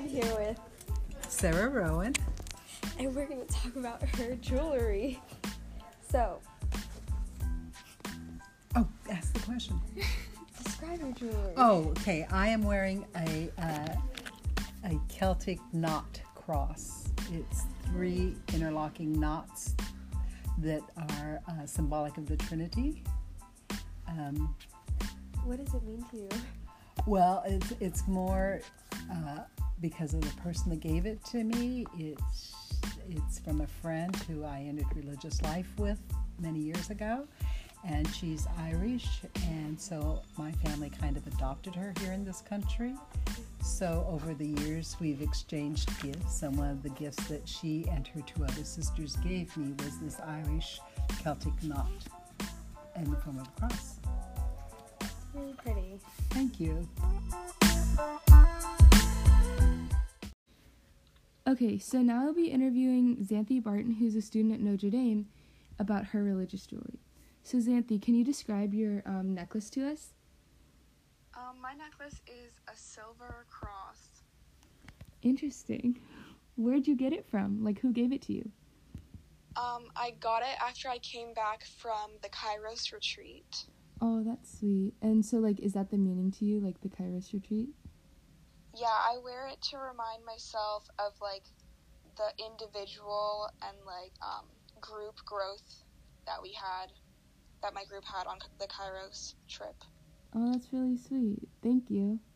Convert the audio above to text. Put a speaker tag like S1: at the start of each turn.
S1: here with
S2: Sarah Rowan.
S1: and we're going to talk about her jewelry. So,
S2: Ask the question.
S1: describe her jewelry.
S2: Okay. I am wearing a Celtic knot cross. It's 3 interlocking knots that are symbolic of the Trinity.
S1: What does it mean to you?
S2: Well, it's more because of the person that gave it to me. It's from a friend who I ended religious life with many years ago, and she's Irish, and so my family kind of adopted her here in this country. So over the years, we've exchanged gifts, and one of the gifts that she and her 2 other sisters gave me was this Irish Celtic knot in the form of a cross.
S1: Really pretty.
S2: Thank you.
S3: Okay, so now I'll be interviewing Xanthi Barton, who's a student at Notre Dame, about her religious jewelry. So Xanthi, can you describe your necklace to us?
S4: My necklace is a silver cross.
S3: Interesting. Where'd you get it from? Like, who gave it to you?
S4: I got it after I came back from the Kairos retreat.
S3: Oh, that's sweet. And so, like, is that the meaning to you, like the Kairos retreat?
S4: Yeah, I wear it to remind myself of, like, the individual and, like, group growth that my group had on the Kairos trip.
S3: Oh, that's really sweet. Thank you.